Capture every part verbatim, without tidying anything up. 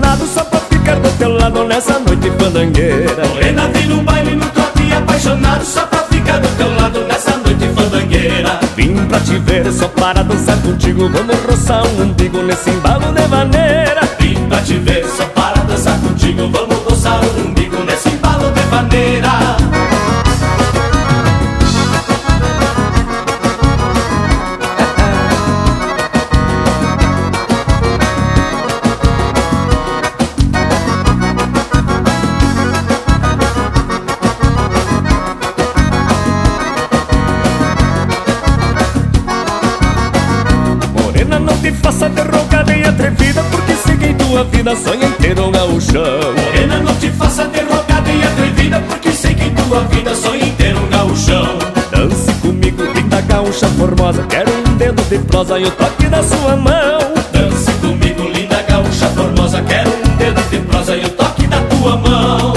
apaixonado só pra ficar do teu lado nessa noite fandangueira. Morena, vim no baile, no trote, apaixonado só pra ficar do teu lado nessa noite fandangueira. Vim pra te ver só para dançar contigo, vamos roçar um umbigo nesse embalo de maneira. Vim pra te ver só para dançar contigo, vamos roçar o umbigo nesse embalo de maneira. Não te faça derrogada e atrevida, porque segui tua vida sonha inteiro um gauchão. Morena, não te faça derrogada e atrevida, porque sei que tua vida sonha inteiro um gauchão. Dance comigo, linda gaúcha formosa, quero um dedo de prosa e o toque da sua mão. Dance comigo, linda gaúcha formosa, quero um dedo de prosa e o toque da tua mão.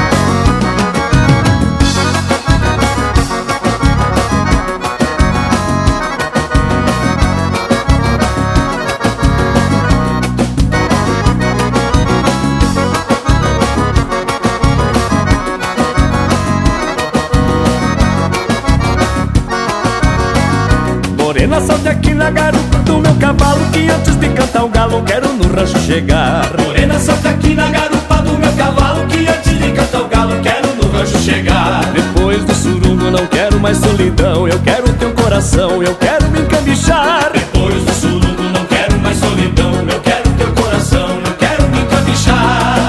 Morena, solte aqui na garupa do meu cavalo, que antes de cantar o galo quero no rancho chegar. Morena, solta aqui na garupa do meu cavalo, que antes de cantar o galo quero no rancho chegar. Depois do surungo não quero mais solidão, eu quero teu coração, eu quero me encambichar. Depois do surungo não quero mais solidão, eu quero teu coração, eu quero me encambichar.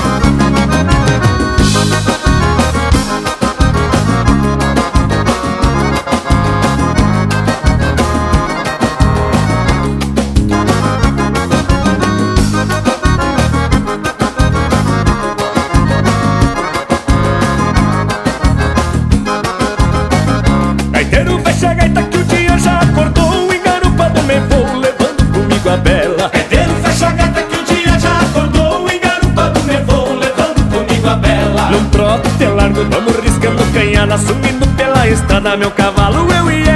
Gaiteiro, fecha a gaita que o dia já acordou, engarupado me vou levando comigo a bela. Gaiteiro, fecha a gaita que o dia já acordou, engarupado me vou levando comigo a bela. Num trote te largo, vamos riscando canhada, subindo pela estrada, meu cavalo eu ia